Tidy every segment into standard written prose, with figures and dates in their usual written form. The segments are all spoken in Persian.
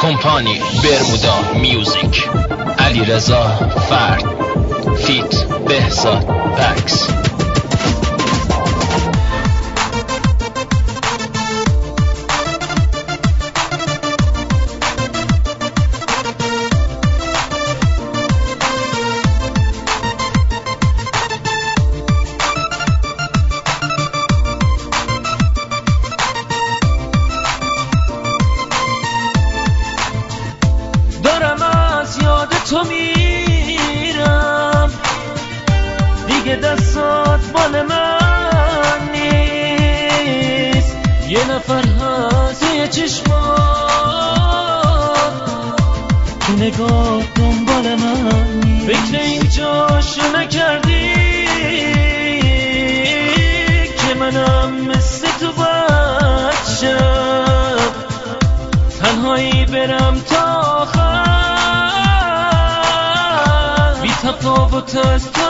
کمپانی برمودا میوزیک، علیرضا فرد فیت بهزاد پکس. تو میرم دیگه، دستات مال من نیست. یه نفر هست توی چشمات که نگاه دنبال من نیست. فکر اینجاشو نکردی که منم مثل تو بچم، تنهایی برم تا آخر. تفاوت از تو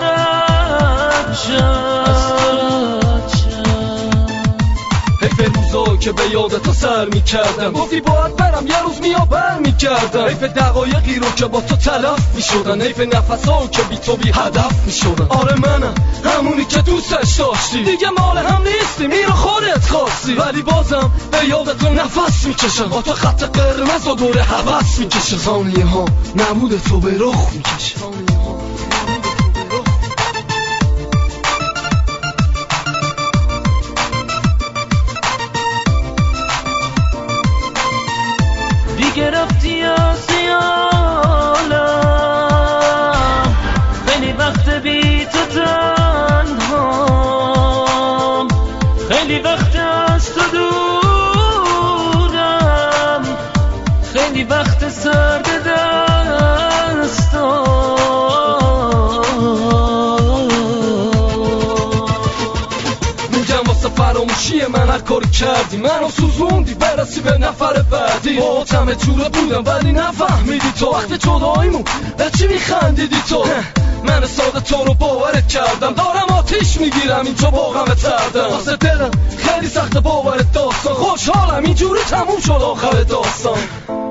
حیف روزا که به یاد تو سر میکردم، گفتی باید برم یه روز میا بر میکردم. حیف دقایقی رو که با تو تلف میشدن، حیف نفسا که بی تو بی هدف میشدن. آره منم همونی که دوستش داشتی، دیگه مال هم نیستی، میرو خودت خواستی. ولی بازم به یاد تو نفس میکشم، با تو خط قرمز و دور حوث میکشم. ثانیه ها نبود تو به رخ میکشم. گرفتی از یالم، خیلی وقت بی تو تنهام، خیلی وقت از تو دورم، خیلی وقت سرد دستام. میگم واسه فراموشی من هر کاری کردی، منو سوزوندی برسی به نفر بعدی. با همه جوره بودم ولی نفهمیدی تو، وقت جداییمون به چی میخندیدی تو. من ساده تو رو باورت کردم، دارم آتیش میگیرم اینجا با غمت سردم. واسه دلم خیلی سخت باورت داستان، خوشحالم اینجوری تموم شد آخر داستان.